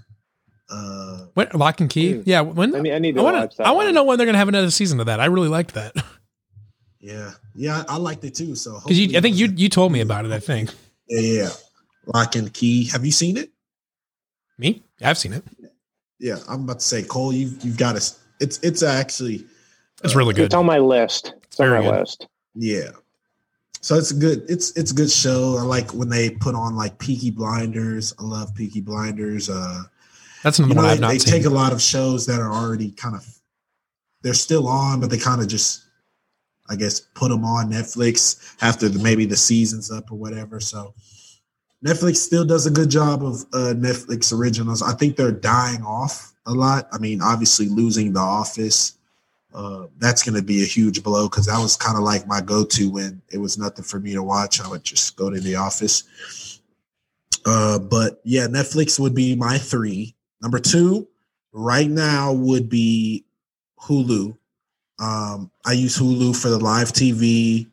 Uh, What, Lock and Key? Hmm. Yeah. When I mean, I need to I watch want to that I want to one. know when they're going to have another season of that. I really liked that yeah, yeah, I liked it too. So because you. I think you hopefully- you told me about it. I think yeah, yeah, Lock and Key. Have you seen it? me. I've seen it. Yeah, I'm about to say, Cole, you've you've got to. It's it's actually It's really good. It's on my list. It's on Very my good. list. yeah. So it's a good. It's it's a good show. I like when they put on like Peaky Blinders. I love Peaky Blinders. Uh, That's another you know, one they, I've not they seen. take a lot of shows that are already kind of they're still on, but they kind of just, I guess, put them on Netflix after the, maybe the season's up or whatever. So Netflix still does a good job of uh, Netflix originals. I think they're dying off a lot. I mean, obviously losing The Office, uh, that's going to be a huge blow because that was kind of like my go-to when it was nothing for me to watch. I would just go to The Office. Uh, but yeah, Netflix would be my three. Number two, right now would be Hulu. Um, I use Hulu for the live T V.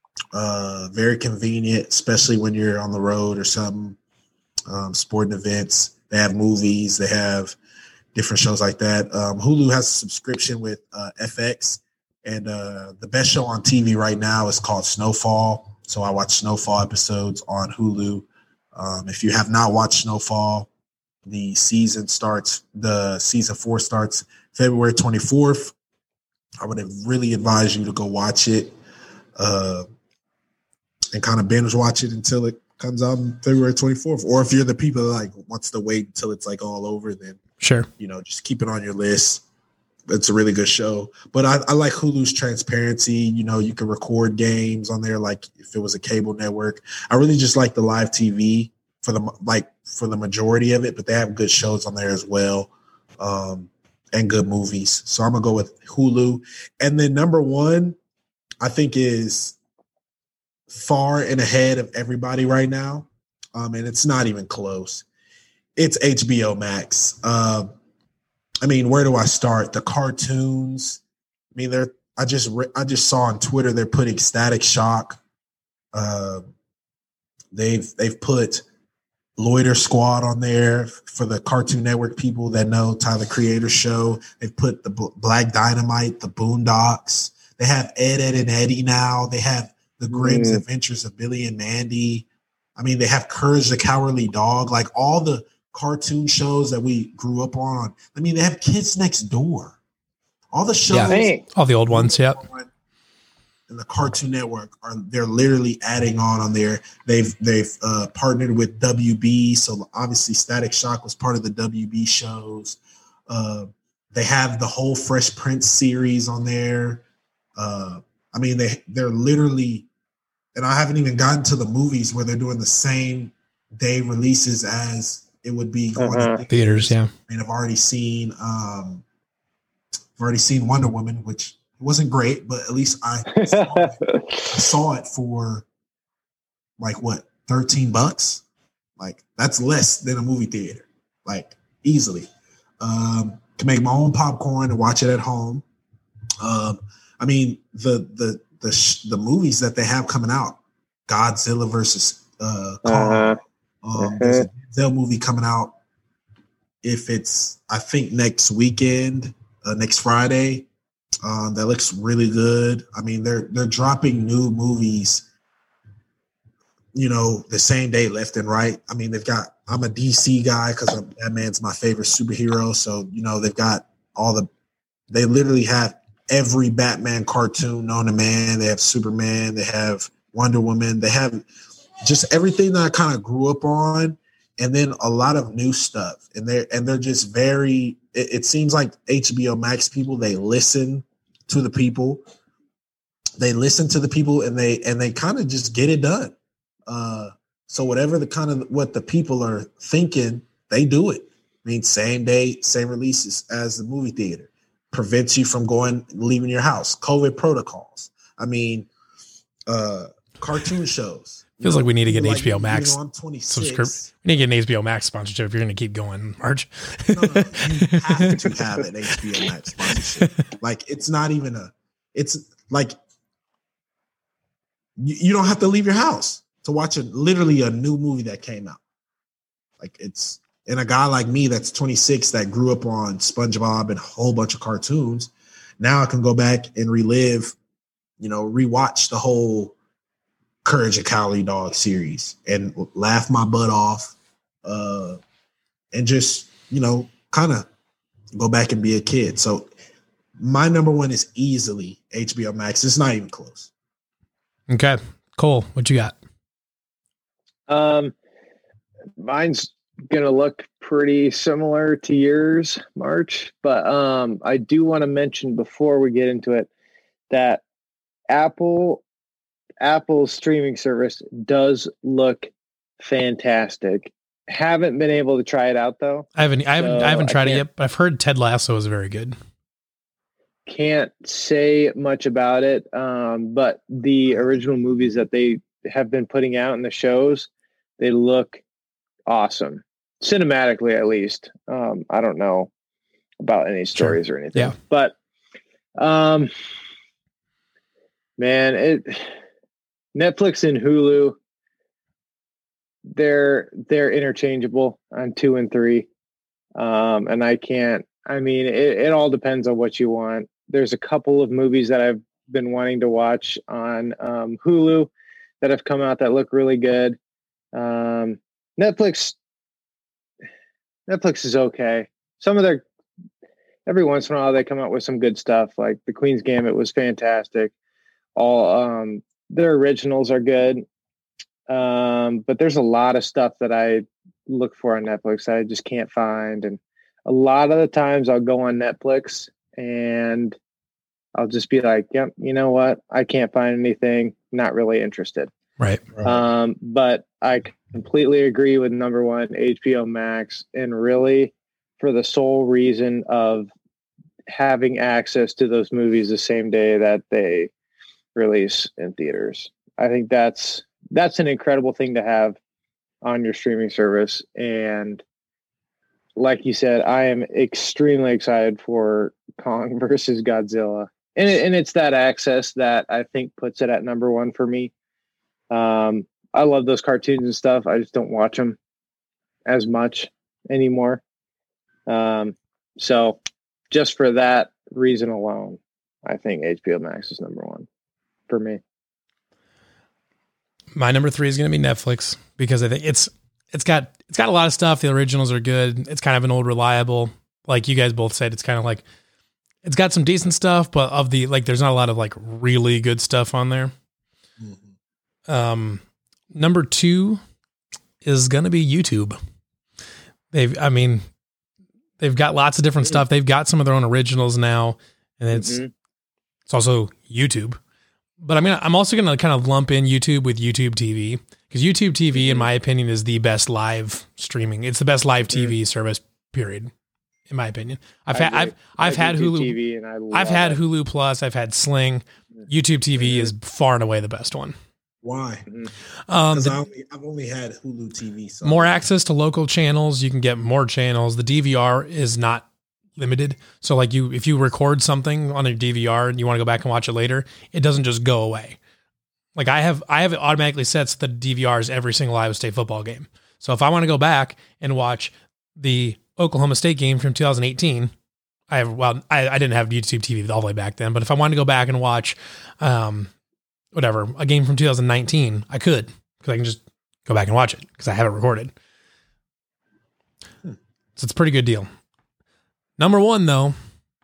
Uh, very convenient, especially when you're on the road or something. Um, sporting events. They have movies. They have different shows like that. Um, Hulu has a subscription with uh, F X, and uh, the best show on T V right now is called Snowfall. So I watch Snowfall episodes on Hulu. Um, if you have not watched Snowfall, the season starts. The season four starts February twenty-fourth. I would really advise you to go watch it uh, and kind of binge watch it until it comes out on February twenty-fourth. Or if you're the people that like wants to wait until it's like all over, then Sure. you know, just keep it on your list. It's a really good show. But I, I like Hulu's transparency. You know, you can record games on there like if it was a cable network. I really just like the live T V for the like for the majority of it, but they have good shows on there as well. Um, and good movies. So I'm gonna go with Hulu. And then number one, I think is far and ahead of everybody right now. Um, and it's not even close. It's H B O Max. Uh, I mean, where do I start? The cartoons. I mean, they're. I just re- I just saw on Twitter they're putting Static Shock. Uh, they've they've put Loiter Squad on there for the Cartoon Network people that know Tyler Creator Show. They've put the B- Black Dynamite, the Boondocks. They have Ed, Ed, and Eddie now. They have the Grimm's Mm. Adventures of Billy and Mandy. I mean, they have Courage the Cowardly Dog. Like all the cartoon shows that we grew up on. I mean, they have Kids Next Door. All the shows Yeah. Dang. All the old ones. Yep. and the Cartoon Network are they're literally adding on on there. They've they've uh, partnered with W B, so obviously Static Shock was part of the W B shows. Uh, they have the whole Fresh Prince series on there. Uh, I mean, they they're literally, and I haven't even gotten to the movies where they're doing the same day releases as it would be going Uh-huh. to Theaters. Yeah. I mean, I've already seen um, I've already seen Wonder Woman, which wasn't great, but at least I saw it, I saw it for like what, thirteen bucks? Like that's less than a movie theater, like easily. Um, can make my own popcorn and watch it at home. Um, I mean, the the the sh- the movies that they have coming out, Godzilla versus uh, Kong. Uh-huh. Um, there's a Denzel movie coming out. If it's, I think next weekend, uh, next Friday, um, that looks really good. I mean, they're they're dropping new movies, you know, the same day, left and right. I mean, they've got. I'm a D C guy because that man's my favorite superhero. So you know, they've got all the, they literally have every Batman cartoon known to man. They have Superman, they have Wonder Woman, they have just everything that I kind of grew up on, and then a lot of new stuff. And they're and they're just very. It, it seems like H B O Max people, they listen to the people, they listen to the people, and they and they kind of just get it done. Uh, so whatever the kind of what the people are thinking, they do it. I mean, same day, same releases as the movie theater. Prevents you from going, leaving your house. COVID protocols. I mean, uh, cartoon shows. Feels know, like we need to get an like, H B O Max you know, I'm twenty-six. subscription. We need to get an H B O Max sponsorship if you're going to keep going, March. No, no, you have to have an H B O Max sponsorship. Like, it's not even a, it's like, you, you don't have to leave your house to watch a literally a new movie that came out. Like, it's, and a guy like me that's twenty-six that grew up on SpongeBob and a whole bunch of cartoons, now I can go back and relive, you know, rewatch the whole Courage the Cowardly Dog series and laugh my butt off, uh, and just, you know, kind of go back and be a kid. So my number one is easily H B O Max. It's not even close. Okay, Cole, what you got? Um, mine's gonna look pretty similar to yours, March, but um, I do want to mention before we get into it that Apple Apple's streaming service does look fantastic. Haven't been able to try it out though. I haven't, I haven't, So I haven't tried I it yet, but I've heard Ted Lasso is very good. Can't say much about it, um, but the original movies that they have been putting out in the shows, they look awesome, cinematically at least. Um, I don't know about any stories Sure. or anything, Yeah. but um, man, it Netflix and Hulu, they're they're interchangeable on two and three, um, and I can't. I mean, it, it all depends on what you want. There's a couple of movies that I've been wanting to watch on um, Hulu that have come out that look really good. Um, Netflix, Netflix is okay. Some of their, every once in a while they come out with some good stuff. Like The Queen's Gambit was fantastic. All um, their originals are good. Um, but there's a lot of stuff that I look for on Netflix that I just can't find. And a lot of the times I'll go on Netflix and I'll just be like, yep, you know what? I can't find anything. Not really interested. Right. Right. Um, but I completely agree with number one, H B O Max, and really for the sole reason of having access to those movies the same day that they release in theaters. I think that's that's an incredible thing to have on your streaming service. And like you said, I am extremely excited for Kong versus Godzilla. And, it, and it's that access that I think puts it at number one for me. Um, I love those cartoons and stuff. I just don't watch them as much anymore. Um, so just for that reason alone, I think H B O Max is number one for me. My number three is going to be Netflix because I think it's it's got it's got a lot of stuff. The originals are good. It's kind of an old reliable, like you guys both said. It's kind of like it's got some decent stuff, but of the like, there's not a lot of like really good stuff on there. Mm-hmm. Um, number two is going to be YouTube. They've, I mean, they've got lots of different mm-hmm. stuff. They've got some of their own originals now, and it's mm-hmm. it's also YouTube. But I'm gonna, I'm also going to kind of lump in YouTube with YouTube T V because YouTube T V, in my opinion, is the best live streaming. It's the best live T V mm-hmm. service, period. In my opinion, I've had, I've, I've had YouTube Hulu, T V and I I've had it. Hulu Plus. I've had Sling. YouTube T V mm-hmm. is far and away the best one. Why? Mm-hmm. Um, the, only, I've only had Hulu T V. So. More access to local channels. You can get more channels. The D V R is not limited. So like you, if you record something on a D V R and you want to go back and watch it later, it doesn't just go away. Like I have, I have it automatically set so the D V Rs every single Iowa State football game. So if I want to go back and watch the Oklahoma State game from two thousand eighteen, I have, well, I, I didn't have YouTube T V all the way back then, but if I wanted to go back and watch, um, whatever, a game from two thousand nineteen, I could, because I can just go back and watch it because I have it recorded. Hmm. So it's a pretty good deal. Number one, though,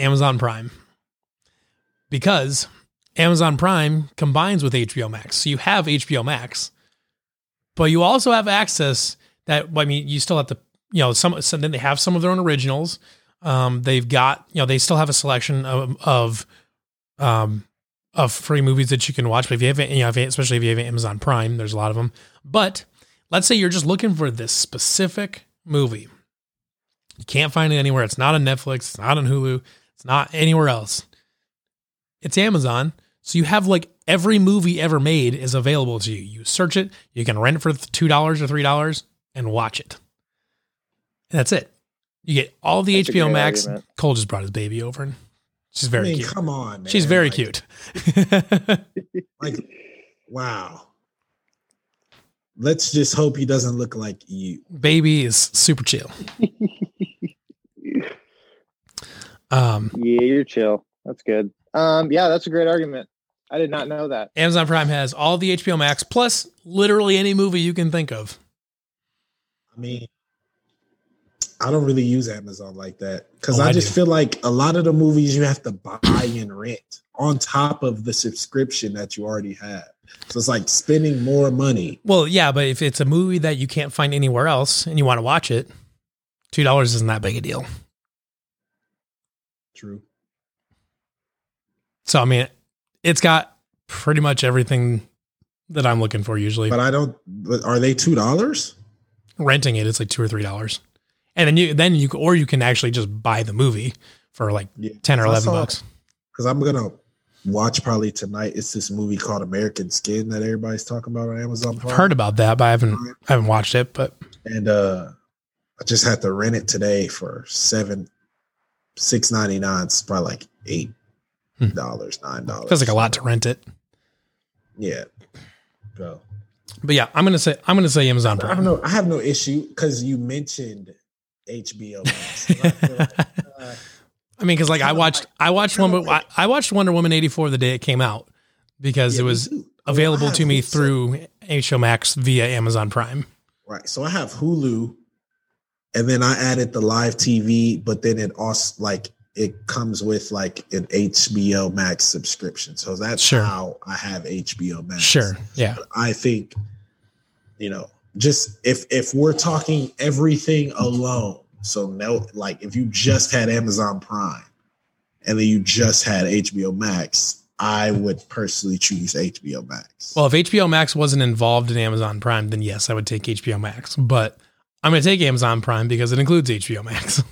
Amazon Prime. Because Amazon Prime combines with H B O Max. So you have H B O Max, but you also have access that, I mean, you still have to, you know, some, some then they have some of their own originals. Um, they've got, you know, they still have a selection of, of, um, of free movies that you can watch. But if you have, you know, if, especially if you have Amazon Prime, there's a lot of them. But let's say you're just looking for this specific movie. You can't find it anywhere. It's not on Netflix. It's not on Hulu. It's not anywhere else. It's Amazon. So you have like every movie ever made is available to you. You search it. You can rent it for two dollars or three dollars and watch it. And that's it. You get all the That's H B O a great Max. argument. Cole just brought his baby over and she's very I mean, cute. come on, man. She's very Like- cute. Like, wow. Let's just hope he doesn't look like you. Baby is super chill. um, Yeah, you're chill. That's good. Um, yeah, that's a great argument. I did not know that. Amazon Prime has all the H B O Max plus literally any movie you can think of. I mean, I don't really use Amazon like that because Oh, I I just do. feel like a lot of the movies you have to buy and rent on top of the subscription that you already have. So it's like spending more money. Well, yeah, but if it's a movie that you can't find anywhere else and you want to watch it, two dollars isn't that big a deal. True. So, I mean, it's got pretty much everything that I'm looking for usually. But I don't, but are they two dollars? Renting it, it's like two or three dollars. And then you, then you, or you can actually just buy the movie for like Yeah. ten or I eleven saw- bucks. Because I'm going to watch probably tonight. It's this movie called American Skin that everybody's talking about on Amazon Prime. I've heard about that, but I haven't, I haven't watched it, but And uh I just had to rent it today for seven six ninety nine. It's probably like eight dollars, nine dollars. feels like a lot to rent it. Yeah. Go. But yeah, I'm going to say, I'm going to say Amazon I don't Prime. know. I have no issue because you mentioned H B O Max. And I feel like, uh, I mean, cause like I kinda watched, like- I watched kinda one, like- I watched Wonder Woman eighty-four the day it came out because yeah, it me was too. available I to have me Hulu. through H B O Max via Amazon Prime. Right. So I have Hulu and then I added the live T V, but then it also like it comes with like an H B O Max subscription. So that's Sure. how I have H B O Max. Sure. Yeah. I think, you know, just if if we're talking everything alone, so no, like if you just had Amazon Prime and then you just had H B O Max, I would personally choose H B O Max. Well, if H B O Max wasn't involved in Amazon Prime, then yes, I would take H B O Max. But I'm going to take Amazon Prime because it includes H B O Max.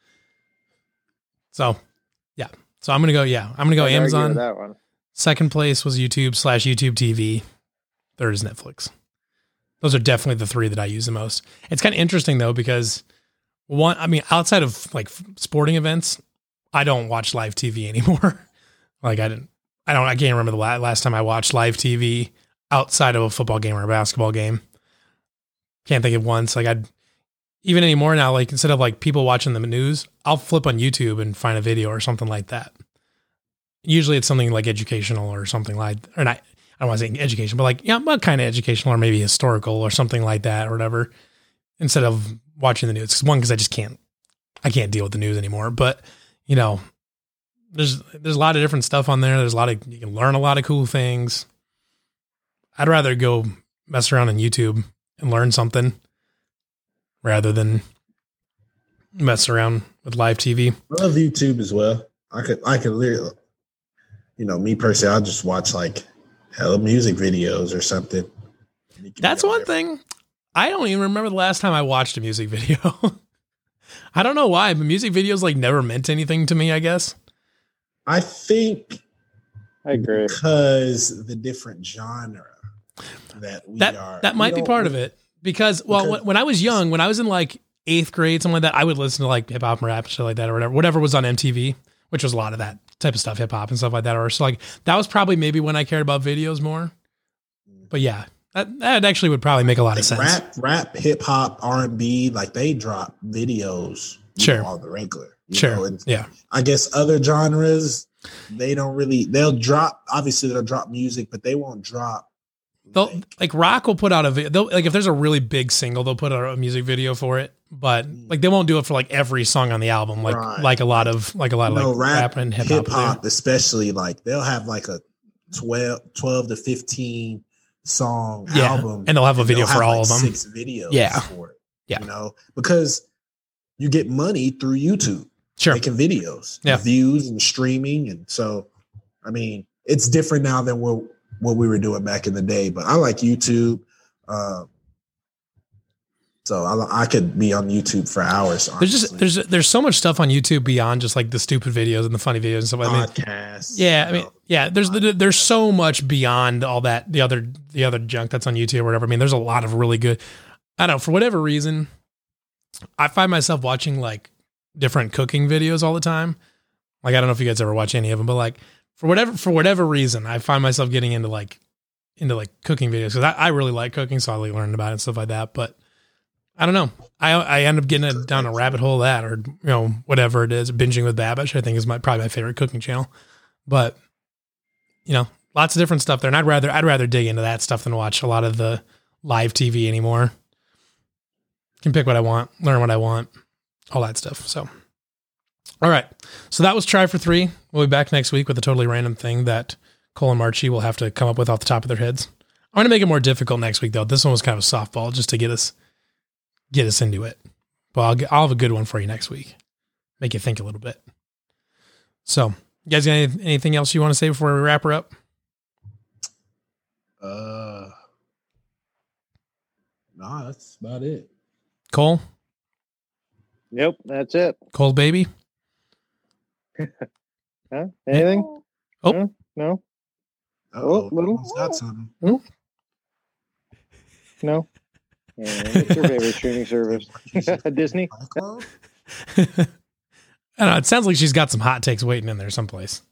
So, yeah. So I'm going to go, yeah, I'm going to go I'd argue with Amazon. that one. Second place was YouTube slash YouTube T V. Third is Netflix. Those are definitely the three that I use the most. It's kind of interesting though, because one, I mean, outside of like sporting events, I don't watch live T V anymore. Like I didn't, I don't, I can't remember the la- last time I watched live T V outside of a football game or a basketball game. Can't think of once. Like I'd, even anymore now, like instead of like people watching the news, I'll flip on YouTube and find a video or something like that. Usually it's something like educational or something like, or not, I don't want to say education, but like, yeah, but kind of educational or maybe historical or something like that or whatever, instead of watching the news. 'Cause one, because I just can't, I can't deal with the news anymore. But, you know, there's, there's a lot of different stuff on there. There's a lot of, you can learn a lot of cool things. I'd rather go mess around on YouTube and learn something rather than mess around with live T V. I love YouTube as well. I could, I could literally, you know, me personally, I'll just watch like hella music videos or something. That's one thing. I don't even remember the last time I watched a music video. I don't know why, but music videos like never meant anything to me, I guess. I think I agree. because the different genre that we That are. that we might be don't- part of it. Because, well, Because- when, when I was young, when I was in like eighth grade, something like that, I would listen to like hip hop and rap, shit like that, or whatever, whatever was on M T V, which was a lot of that type of stuff, hip hop and stuff like that. Or so like that was probably maybe when I cared about videos more. But yeah, that, that actually would probably make a lot of Like sense. rap, rap, hip hop, R and B, like they drop videos, you Sure. know, on the regular. you Sure. know, and Yeah. I guess other genres, they don't really. They'll drop. Obviously, they'll drop music, but they won't drop. They'll like, like rock will put out a video. Like if there's a really big single, they'll put out a music video for it. but like they won't do it for like every song on the album, like right. like a lot of like a lot of you know, like rap, rap and hip hip hop, hop, especially like they'll have like a twelve, twelve to fifteen song yeah. album, and they'll have a video for have all like of them. Six videos, yeah, for it, yeah, you know, because you get money through YouTube, sure, making videos, yeah, views and streaming, and so I mean it's different now than what what we were doing back in the day. But I like YouTube. Um, So I, I could be on YouTube for hours. Honestly. There's just there's there's so much stuff on YouTube beyond just like the stupid videos and the funny videos and stuff. I mean, podcasts. Yeah, I mean, yeah. There's there's so much beyond all that the other the other junk that's on YouTube or whatever. I mean, there's a lot of really good. I don't know, for whatever reason, I find myself watching like different cooking videos all the time. Like I don't know if you guys ever watch any of them, but like for whatever for whatever reason, I find myself getting into like into like cooking videos because I, I really like cooking, so I like learning about it and stuff like that. But I don't know. I I end up getting a, down a rabbit hole of that, or you know whatever it is. Binging with Babish, I think is my probably my favorite cooking channel. But you know, lots of different stuff there, and I'd rather I'd rather dig into that stuff than watch a lot of the live T V anymore. Can pick what I want, learn what I want, all that stuff. So, all right. So that was Try for Three. We'll be back next week with a totally random thing that Cole and Marchie will have to come up with off the top of their heads. I'm going to make it more difficult next week, though. This one was kind of a softball just to get us get us into it. But I'll, get, I'll have a good one for you next week. Make you think a little bit. So, you guys got any, anything else you want to say before we wrap her up? Uh, nah, that's about it. Cole? Nope, that's it. Cole, baby? Huh? Anything? Oh. Huh? No? Oh, little. got something. No? No? Yeah, what's your favorite streaming service? Disney? I don't know. It sounds like she's got some hot takes waiting in there someplace.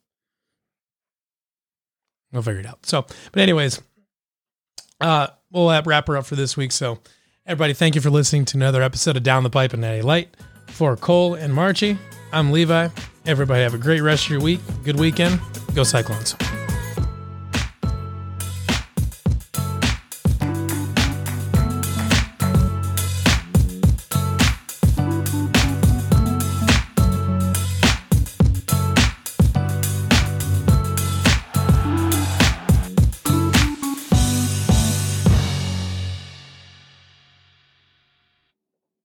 We'll figure it out. So, but anyways, uh, we'll wrap her up for this week. So, everybody, thank you for listening to another episode of Down the Pipe and Natty Light. For Cole and Marchie, I'm Levi. Everybody have a great rest of your week. Good weekend. Go Cyclones.